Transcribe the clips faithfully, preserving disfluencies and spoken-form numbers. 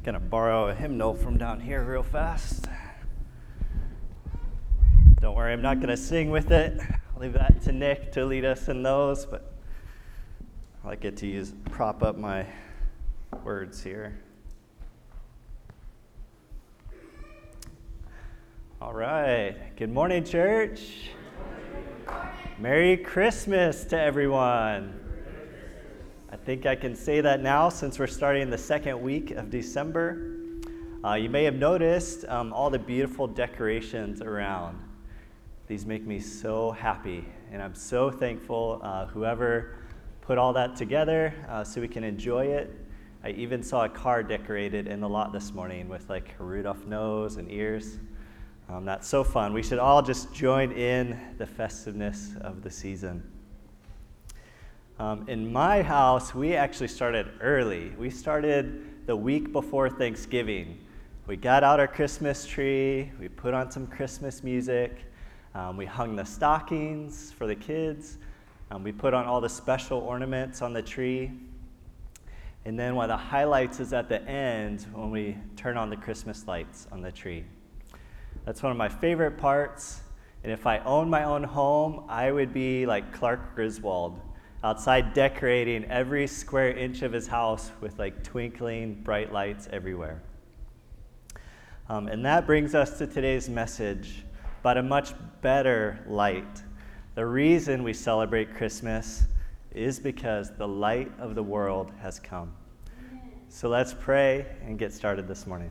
Gonna borrow a hymnal from down here real fast. Don't worry, I'm not gonna sing with it. I'll leave that to Nick to lead us in those, but I get to use prop up my words here. All right. Good morning, church. Merry Christmas to everyone. I think I can say that now since we're starting the second week of December. Uh, you may have noticed um, all the beautiful decorations around. These make me so happy, and I'm so thankful uh, whoever put all that together uh, so we can enjoy it. I even saw a car decorated in the lot this morning with like a Rudolph nose and ears. Um, that's so fun. We should all just join in the festiveness of the season. Um, in my house, we actually started early. We started the week before Thanksgiving. We got out our Christmas tree, we put on some Christmas music, um, we hung the stockings for the kids, um, we put on all the special ornaments on the tree, and then one of the highlights is at the end when we turn on the Christmas lights on the tree. That's one of my favorite parts, and if I owned my own home, I would be like Clark Griswold, outside decorating every square inch of his house with like twinkling bright lights everywhere. Um, and that brings us to today's message about a much better light. The reason we celebrate Christmas is because the light of the world has come. So let's pray and get started this morning.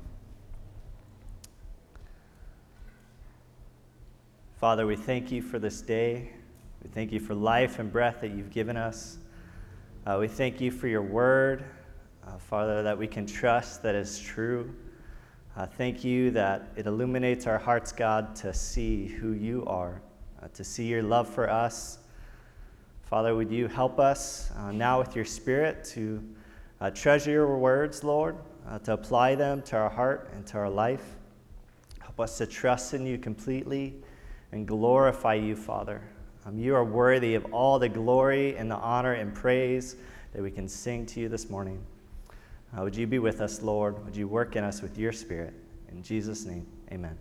Father, we thank you for this day. We thank you for life and breath that you've given us. Uh, we thank you for your word, uh, Father, that we can trust that is true. Uh, thank you that it illuminates our hearts, God, to see who you are, uh, to see your love for us. Father, would you help us uh, now with your Spirit to uh, treasure your words, Lord, uh, to apply them to our heart and to our life. Help us to trust in you completely and glorify you, Father. Um, you are worthy of all the glory and the honor and praise that we can sing to you this morning. Uh, would you be with us, Lord? Would you work in us with your Spirit? In Jesus' name, amen.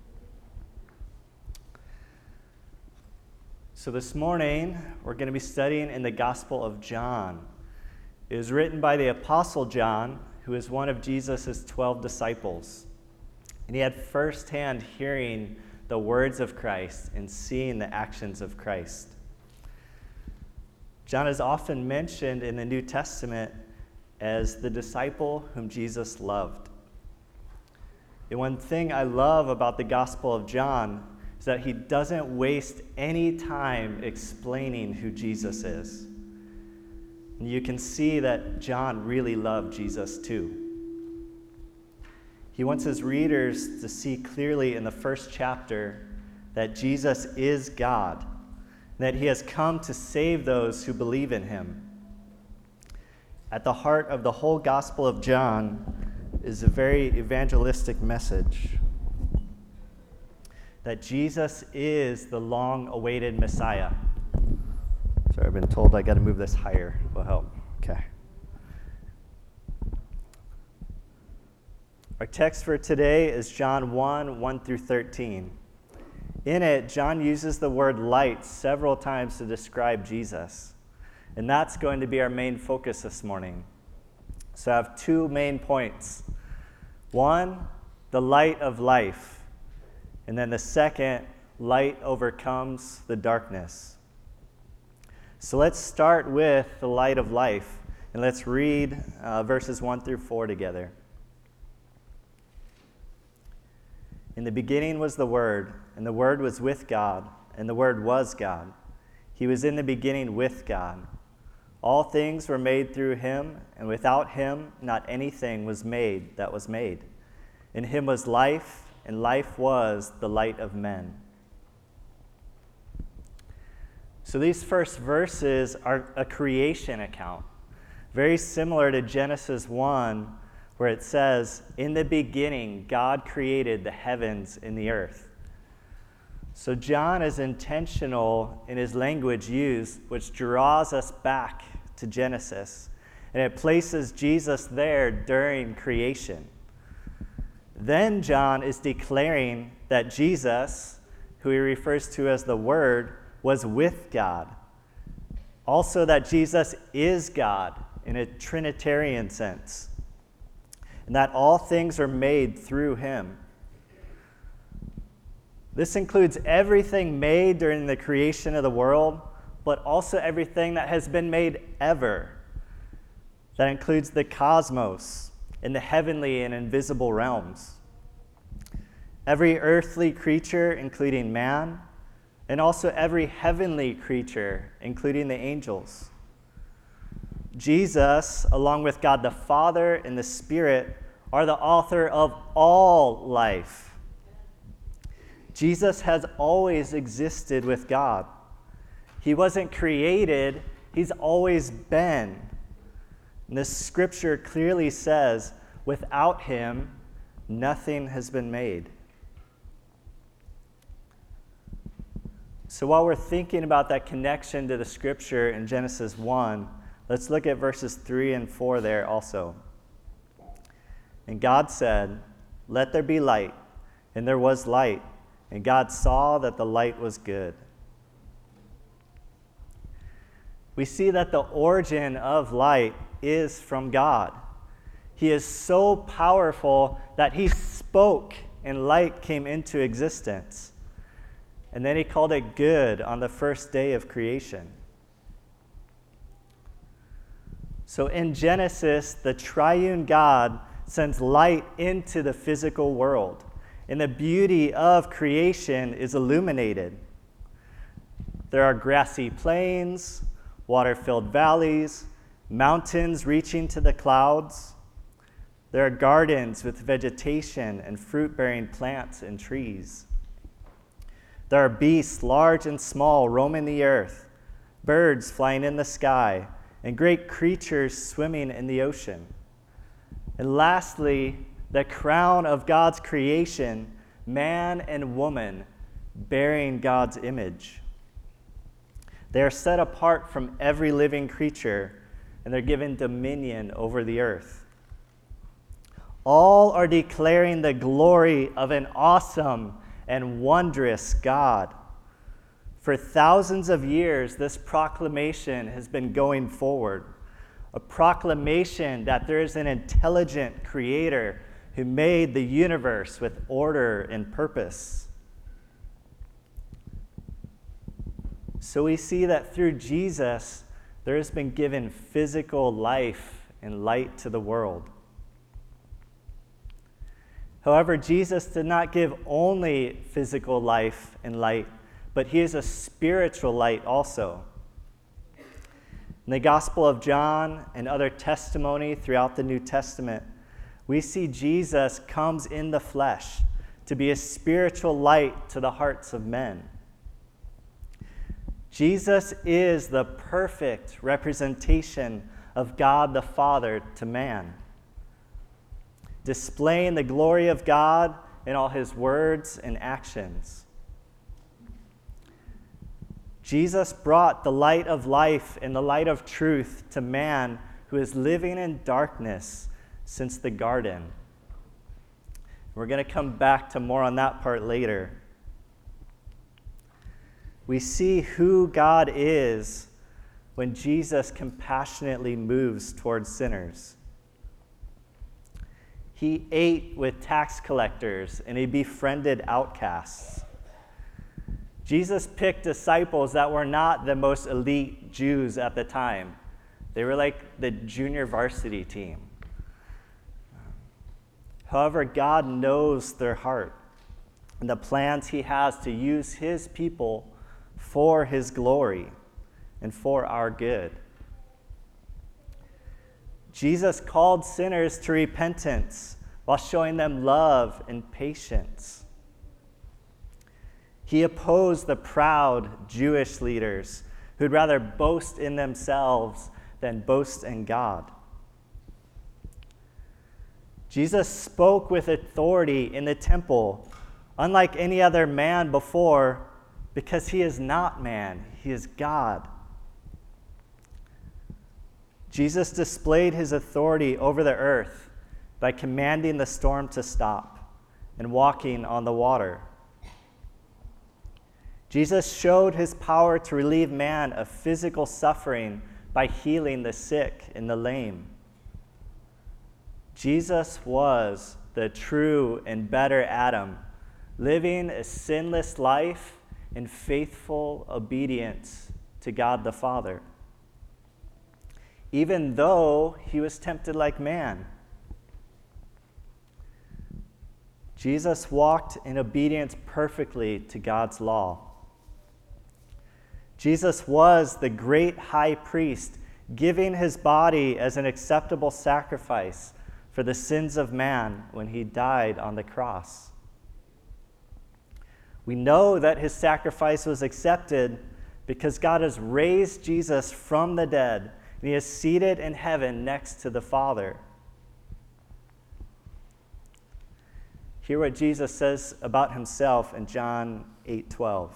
So this morning, we're going to be studying in the Gospel of John. It was written by the Apostle John, who is one of Jesus' twelve disciples. And he had firsthand hearing the words of Christ and seeing the actions of Christ. John is often mentioned in the New Testament as the disciple whom Jesus loved. And one thing I love about the Gospel of John is that he doesn't waste any time explaining who Jesus is. And you can see that John really loved Jesus too. He wants his readers to see clearly in the first chapter that Jesus is God, and that he has come to save those who believe in him. At the heart of the whole Gospel of John is a very evangelistic message that Jesus is the long-awaited Messiah. Sorry, I've been told I got to move this higher. Will help. Okay. Our text for today is John one, one through thirteen. In it, John uses the word light several times to describe Jesus. And that's going to be our main focus this morning. So I have two main points. One, the light of life. And then the second, light overcomes the darkness. So let's start with the light of life. And let's read uh, verses one through four together. In the beginning was the Word, and the Word was with God, and the Word was God. He was in the beginning with God. All things were made through him, and without him not anything was made that was made. In him was life, and life was the light of men. So these first verses are a creation account, very similar to Genesis one, where it says, in the beginning, God created the heavens and the earth. So John is intentional in his language use, which draws us back to Genesis. And it places Jesus there during creation. Then John is declaring that Jesus, who he refers to as the Word, was with God. Also that Jesus is God in a Trinitarian sense, and that all things are made through him. This includes everything made during the creation of the world, but also everything that has been made ever. That includes the cosmos and the heavenly and invisible realms. Every earthly creature, including man, and also every heavenly creature, including the angels. Jesus, along with God the Father and the Spirit, are the author of all life. Jesus has always existed with God. He wasn't created, he's always been. And this scripture clearly says, without him, nothing has been made. So while we're thinking about that connection to the scripture in Genesis one, let's look at verses three and four there also. And God said, "Let there be light," and there was light, and God saw that the light was good. We see that the origin of light is from God. He is so powerful that he spoke and light came into existence. And then he called it good on the first day of creation. So in Genesis, the triune God sends light into the physical world, and the beauty of creation is illuminated. There are grassy plains, water-filled valleys, mountains reaching to the clouds. There are gardens with vegetation and fruit-bearing plants and trees. There are beasts, large and small, roaming the earth, birds flying in the sky, and great creatures swimming in the ocean. And lastly, the crown of God's creation, man and woman, bearing God's image. They are set apart from every living creature, and they're given dominion over the earth. All are declaring the glory of an awesome and wondrous God. For thousands of years, this proclamation has been going forward, a proclamation that there is an intelligent creator who made the universe with order and purpose. So we see that through Jesus, there has been given physical life and light to the world. However, Jesus did not give only physical life and light, but he is a spiritual light also. In the Gospel of John and other testimony throughout the New Testament, we see Jesus comes in the flesh to be a spiritual light to the hearts of men. Jesus is the perfect representation of God the Father to man, displaying the glory of God in all his words and actions. Jesus brought the light of life and the light of truth to man who is living in darkness since the garden. We're going to come back to more on that part later. We see who God is when Jesus compassionately moves towards sinners. He ate with tax collectors and he befriended outcasts. Jesus picked disciples that were not the most elite Jews at the time. They were like the junior varsity team. However, God knows their heart and the plans he has to use his people for his glory and for our good. Jesus called sinners to repentance while showing them love and patience. He opposed the proud Jewish leaders who'd rather boast in themselves than boast in God. Jesus spoke with authority in the temple, unlike any other man before, because he is not man, he is God. Jesus displayed his authority over the earth by commanding the storm to stop. and walking on the water. Jesus showed his power to relieve man of physical suffering by healing the sick and the lame. Jesus was the true and better Adam, living a sinless life in faithful obedience to God the Father, even though he was tempted like man. Jesus walked in obedience perfectly to God's law. Jesus was the great high priest, giving his body as an acceptable sacrifice for the sins of man when he died on the cross. We know that his sacrifice was accepted because God has raised Jesus from the dead, and he is seated in heaven next to the Father. Hear what Jesus says about himself in John eight twelve.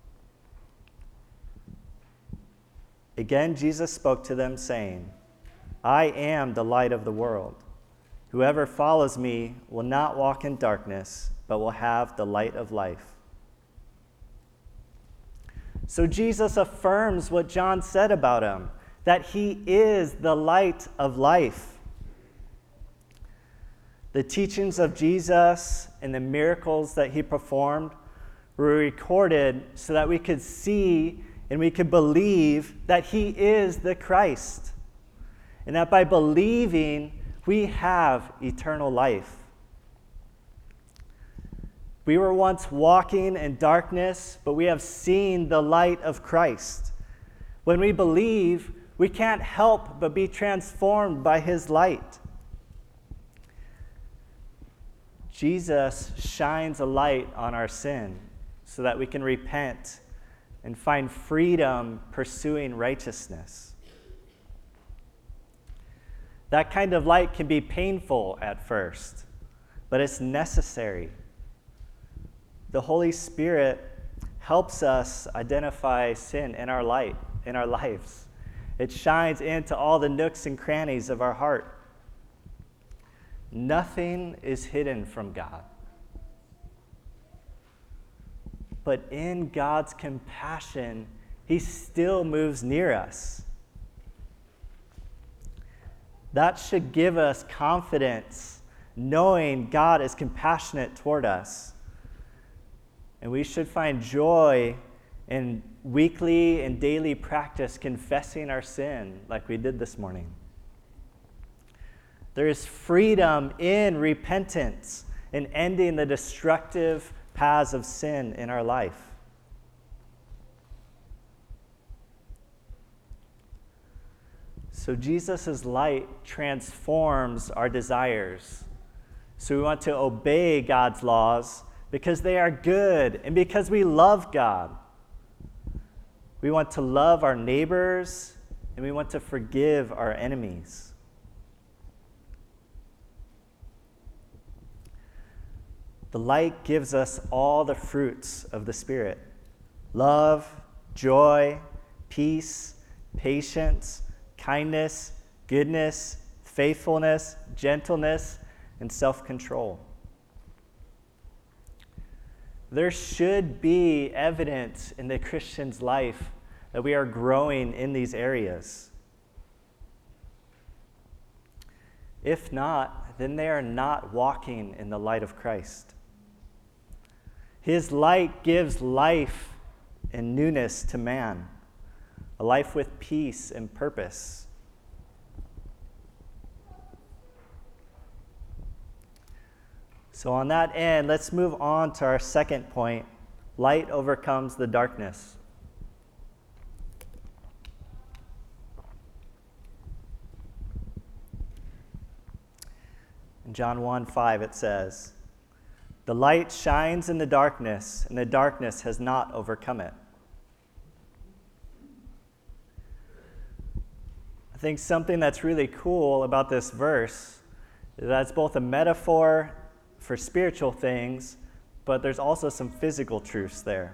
Again, Jesus spoke to them, saying, I am the light of the world. Whoever follows me will not walk in darkness, but will have the light of life. So Jesus affirms what John said about him, that he is the light of life. The teachings of Jesus and the miracles that he performed were recorded so that we could see and we could believe that he is the Christ, and that by believing, we have eternal life. We were once walking in darkness, but we have seen the light of Christ. When we believe, we can't help but be transformed by his light. Jesus shines a light on our sin so that we can repent and find freedom pursuing righteousness. That kind of light can be painful at first, but it's necessary. The Holy Spirit helps us identify sin in our light, in our lives. It shines into all the nooks and crannies of our heart. Nothing is hidden from God. But in God's compassion, he still moves near us. That should give us confidence, knowing God is compassionate toward us. And we should find joy in weekly and daily practice confessing our sin like we did this morning. There is freedom in repentance and ending the destructive paths of sin in our life. So Jesus' light transforms our desires. So we want to obey God's laws because they are good and because we love God. We want to love our neighbors and we want to forgive our enemies. The light gives us all the fruits of the Spirit: love, joy, peace, patience, kindness, goodness, faithfulness, gentleness, and self-control. There should be evidence in the Christian's life that we are growing in these areas. If not, then they are not walking in the light of Christ. His light gives life and newness to man, a life with peace and purpose. So on that end, let's move on to our second point. Light overcomes the darkness. In John one five, it says, "The light shines in the darkness, and the darkness has not overcome it." I think something that's really cool about this verse is that it's both a metaphor for spiritual things, but there's also some physical truths there.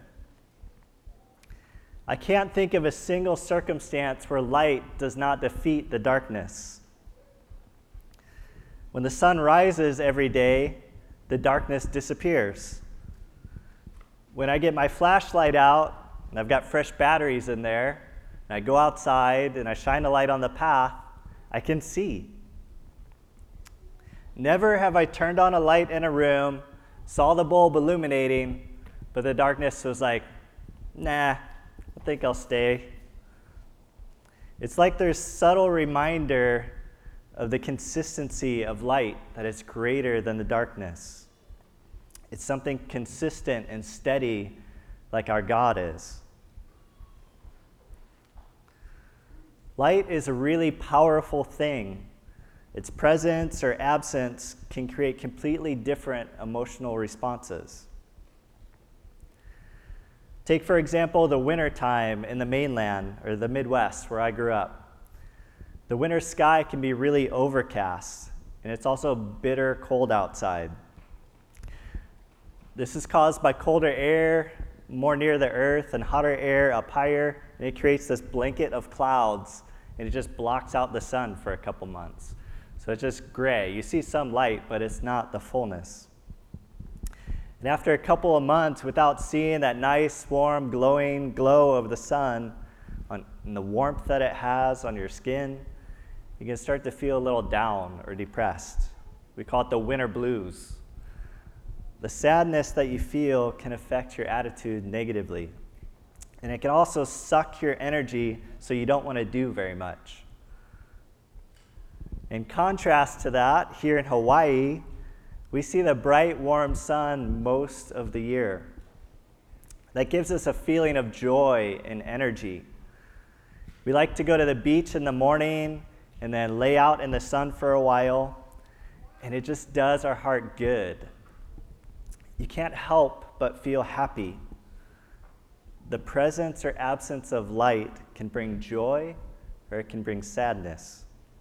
I can't think of a single circumstance where light does not defeat the darkness. When the sun rises every day, the darkness disappears. When I get my flashlight out, and I've got fresh batteries in there, and I go outside and I shine a light on the path, I can see. Never have I turned on a light in a room, saw the bulb illuminating, but the darkness was like, nah, I think I'll stay. It's like there's subtle reminder of the consistency of light that is greater than the darkness. It's something consistent and steady like our God is. Light is a really powerful thing. Its presence or absence can create completely different emotional responses. Take, for example, the winter time in the mainland or the Midwest where I grew up. The winter sky can be really overcast, and it's also bitter cold outside. This is caused by colder air more near the earth and hotter air up higher, and it creates this blanket of clouds, and it just blocks out the sun for a couple months. So it's just gray. You see some light, but it's not the fullness. And after a couple of months without seeing that nice, warm, glowing glow of the sun on, and the warmth that it has on your skin, you can start to feel a little down or depressed. We call it the winter blues. The sadness that you feel can affect your attitude negatively. And it can also suck your energy so you don't want to do very much. In contrast to that, here in Hawaii, we see the bright, warm sun most of the year. That gives us a feeling of joy and energy. We like to go to the beach in the morning and then lay out in the sun for a while, and it just does our heart good. You can't help but feel happy. The presence or absence of light can bring joy or it can bring sadness.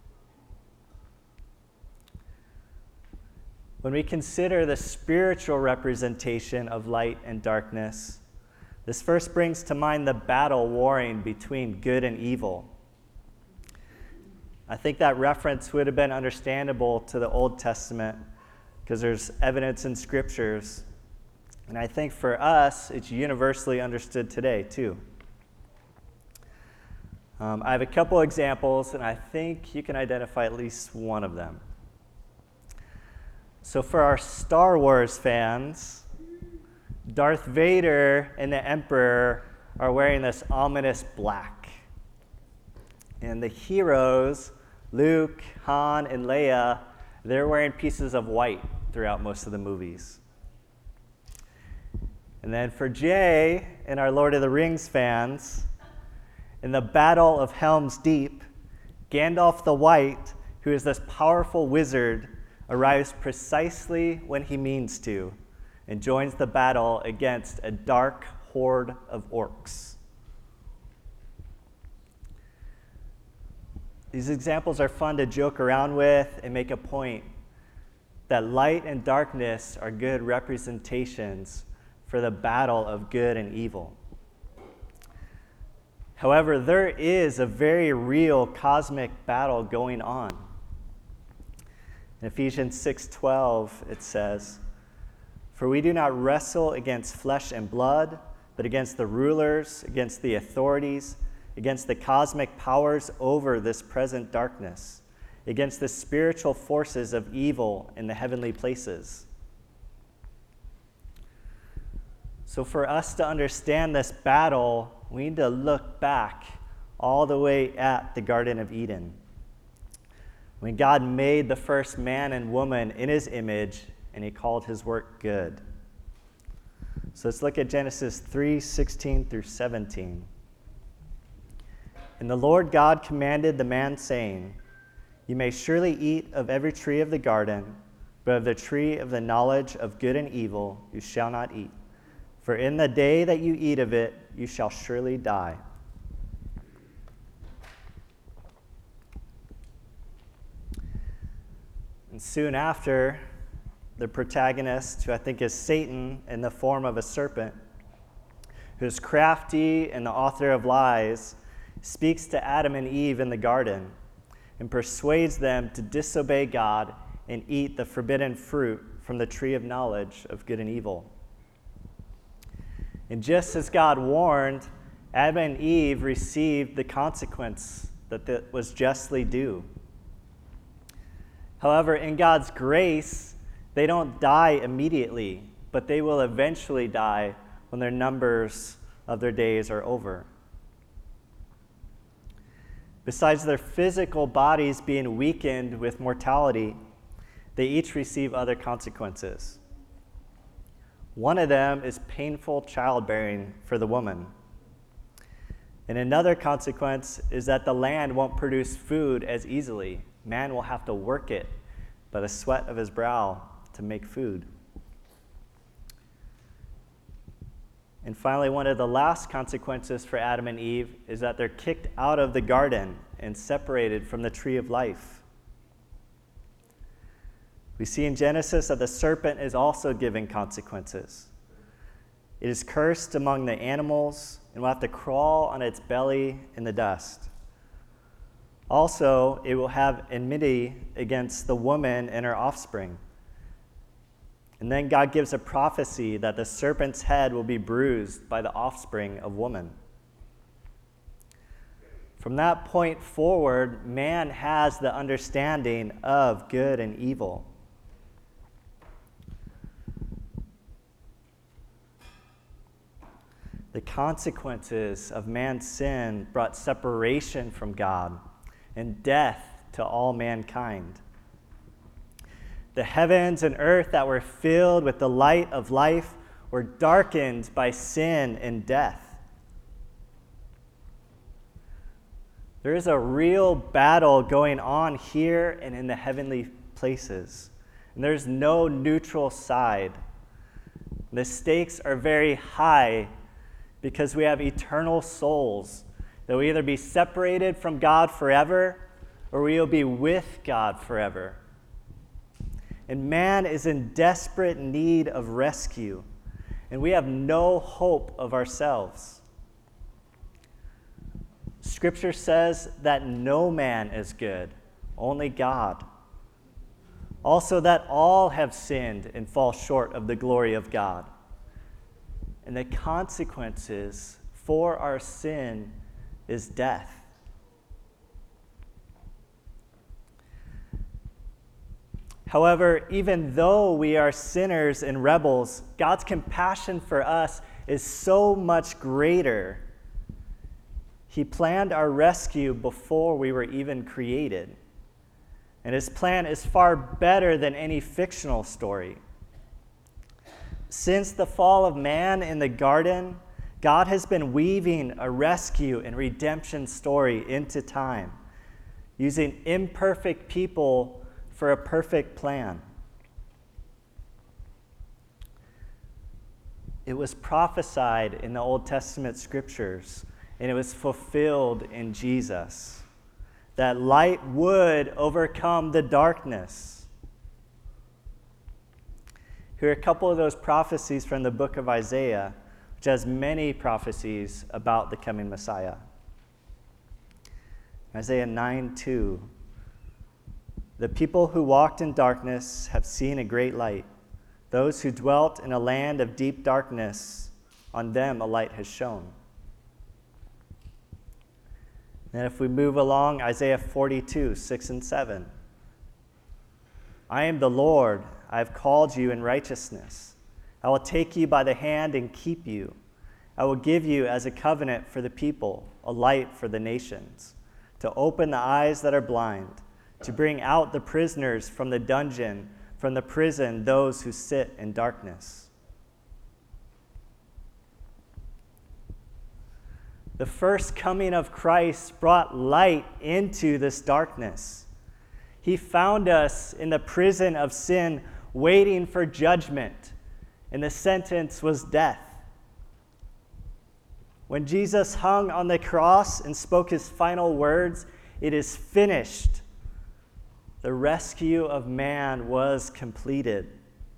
When we consider the spiritual representation of light and darkness, this first brings to mind the battle warring between good and evil. I think that reference would have been understandable to the Old Testament because there's evidence in scriptures. And I think for us, it's universally understood today, too. Um, I have a couple examples, and I think you can identify at least one of them. So for our Star Wars fans, Darth Vader and the Emperor are wearing this ominous black. And the heroes, Luke, Han, and Leia, they're wearing pieces of white throughout most of the movies. And then for Jay and our Lord of the Rings fans, in the Battle of Helm's Deep, Gandalf the White, who is this powerful wizard, arrives precisely when he means to and joins the battle against a dark horde of orcs. These examples are fun to joke around with and make a point that light and darkness are good representations for the battle of good and evil. However, there is a very real cosmic battle going on. In Ephesians six twelve, it says, "For we do not wrestle against flesh and blood, but against the rulers, against the authorities, against the cosmic powers over this present darkness, against the spiritual forces of evil in the heavenly places." So for us to understand this battle, we need to look back all the way at the Garden of Eden, when God made the first man and woman in his image, and he called his work good. So let's look at Genesis three sixteen through seventeen. "And the Lord God commanded the man, saying, 'You may surely eat of every tree of the garden, but of the tree of the knowledge of good and evil you shall not eat. For in the day that you eat of it, you shall surely die.'" And soon after, the protagonist, who I think is Satan in the form of a serpent, who's crafty and the author of lies, speaks to Adam and Eve in the garden and persuades them to disobey God and eat the forbidden fruit from the tree of knowledge of good and evil. And just as God warned, Adam and Eve received the consequence that that was justly due. However, in God's grace, they don't die immediately, but they will eventually die when their numbers of their days are over. Besides their physical bodies being weakened with mortality, they each receive other consequences. One of them is painful childbearing for the woman. And another consequence is that the land won't produce food as easily. Man will have to work it by the sweat of his brow to make food. And finally, one of the last consequences for Adam and Eve is that they're kicked out of the garden and separated from the tree of life. We see in Genesis that the serpent is also given consequences. It is cursed among the animals and will have to crawl on its belly in the dust. Also, it will have enmity against the woman and her offspring. And then God gives a prophecy that the serpent's head will be bruised by the offspring of woman. From that point forward, man has the understanding of good and evil. The consequences of man's sin brought separation from God and death to all mankind. The heavens and earth that were filled with the light of life were darkened by sin and death. There is a real battle going on here and in the heavenly places, and there's no neutral side. The stakes are very high because we have eternal souls that will either be separated from God forever or we will be with God forever. And man is in desperate need of rescue, and we have no hope of ourselves. Scripture says that no man is good, only God. Also, that all have sinned and fall short of the glory of God. And the consequences for our sin is death. However, even though we are sinners and rebels, God's compassion for us is so much greater. He planned our rescue before we were even created. And his plan is far better than any fictional story. Since the fall of man in the garden, God has been weaving a rescue and redemption story into time, using imperfect people for a perfect plan. It was prophesied in the Old Testament scriptures, and it was fulfilled in Jesus, that light would overcome the darkness. Here are a couple of those prophecies from the book of Isaiah, which has many prophecies about the coming Messiah. Isaiah nine two. The people who walked in darkness have seen a great light. Those who dwelt in a land of deep darkness, on them a light has shone. And if we move along, Isaiah forty-two, six and seven. I am the Lord, I have called you in righteousness. I will take you by the hand and keep you. I will give you as a covenant for the people, a light for the nations, to open the eyes that are blind, to bring out the prisoners from the dungeon, from the prison those who sit in darkness. The first coming of Christ brought light into this darkness. He found us in the prison of sin, waiting for judgment, and the sentence was death. When Jesus hung on the cross and spoke his final words, "It is finished," the rescue of man was completed.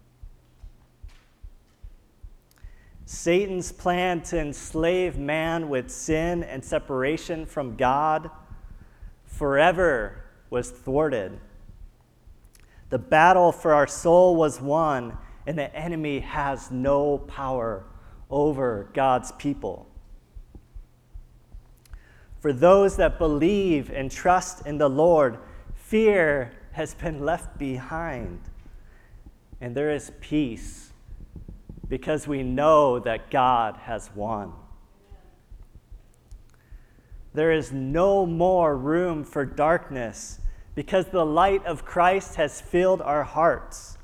Satan's plan to enslave man with sin and separation from God forever was thwarted. The battle for our soul was won, and the enemy has no power over God's people. For those that believe and trust in the Lord, fear has been left behind, and there is peace because we know that God has won. There is no more room for darkness because the light of Christ has filled our hearts.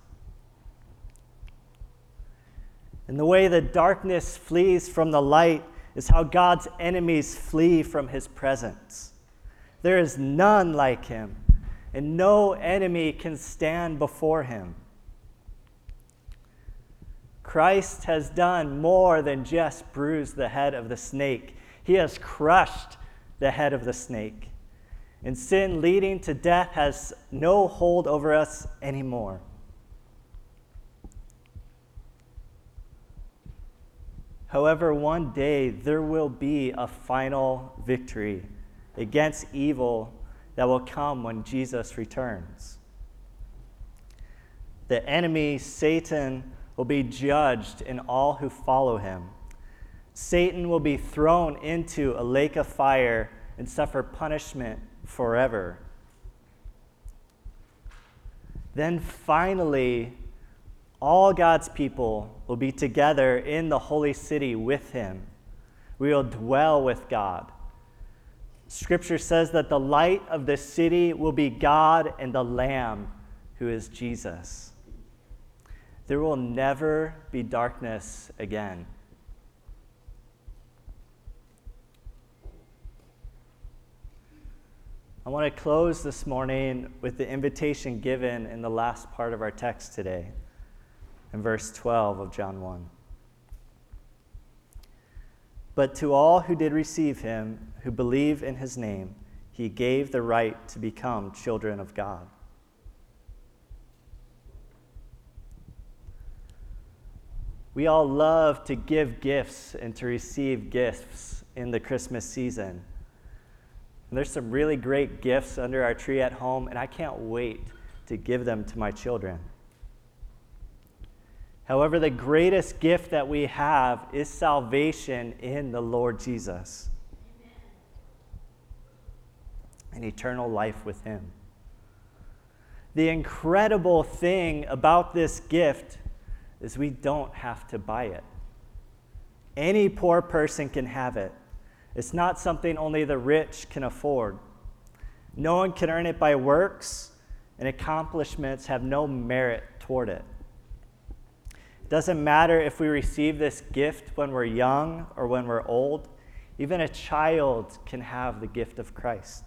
And the way the darkness flees from the light is how God's enemies flee from his presence. There is none like him, and no enemy can stand before him. Christ has done more than just bruise the head of the snake. He has crushed the head of the snake. And sin leading to death has no hold over us anymore. However, one day there will be a final victory against evil that will come when Jesus returns. The enemy, Satan, will be judged, and all who follow him. Satan will be thrown into a lake of fire and suffer punishment forever. Then finally, all God's people will be together in the holy city with him. We will dwell with God. Scripture says that the light of the city will be God and the Lamb, who is Jesus. There will never be darkness again. I want to close this morning with the invitation given in the last part of our text today, in verse twelve of John one. But to all who did receive him, who believe in his name, he gave the right to become children of God. We all love to give gifts and to receive gifts in the Christmas season. And there's some really great gifts under our tree at home, and I can't wait to give them to my children. However, the greatest gift that we have is salvation in the Lord Jesus. Amen. And eternal life with him. The incredible thing about this gift is we don't have to buy it. Any poor person can have it. It's not something only the rich can afford. No one can earn it by works, and accomplishments have no merit toward it. It doesn't matter if we receive this gift when we're young or when we're old. Even a child can have the gift of Christ.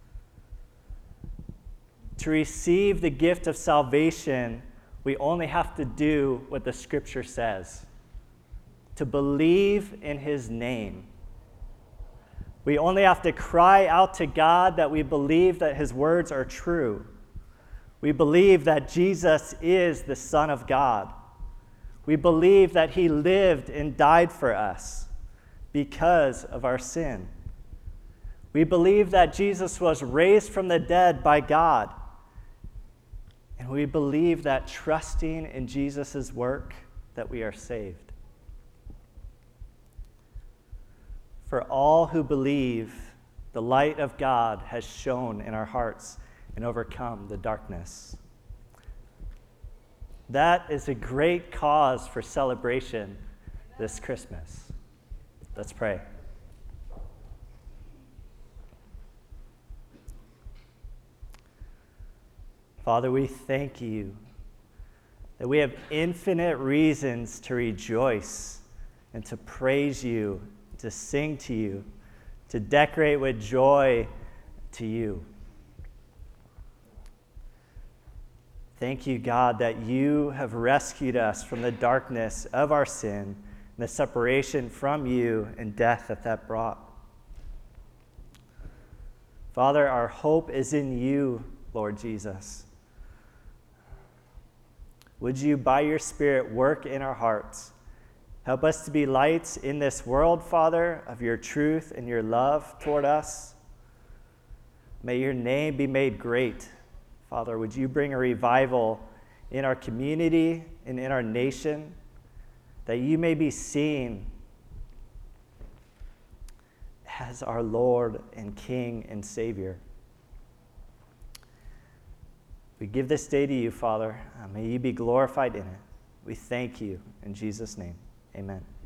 To receive the gift of salvation, we only have to do what the Scripture says, to believe in his name. We only have to cry out to God that we believe that his words are true. We believe that Jesus is the Son of God. We believe that he lived and died for us because of our sin. We believe that Jesus was raised from the dead by God. And we believe that trusting in Jesus' work, that we are saved. For all who believe, the light of God has shone in our hearts and overcome the darkness. That is a great cause for celebration this Christmas. Let's pray. Father, we thank you that we have infinite reasons to rejoice and to praise you, to sing to you, to decorate with joy to you. Thank you, God, that you have rescued us from the darkness of our sin and the separation from you and death that that brought. Father, our hope is in you, Lord Jesus. Would you, by your Spirit, work in our hearts? Help us to be lights in this world, Father, of your truth and your love toward us. May your name be made great Father, would you bring a revival in our community and in our nation, that you may be seen as our Lord and King and Savior. We give this day to you, Father. Uh, may you be glorified in it. We thank you. In Jesus' name, amen.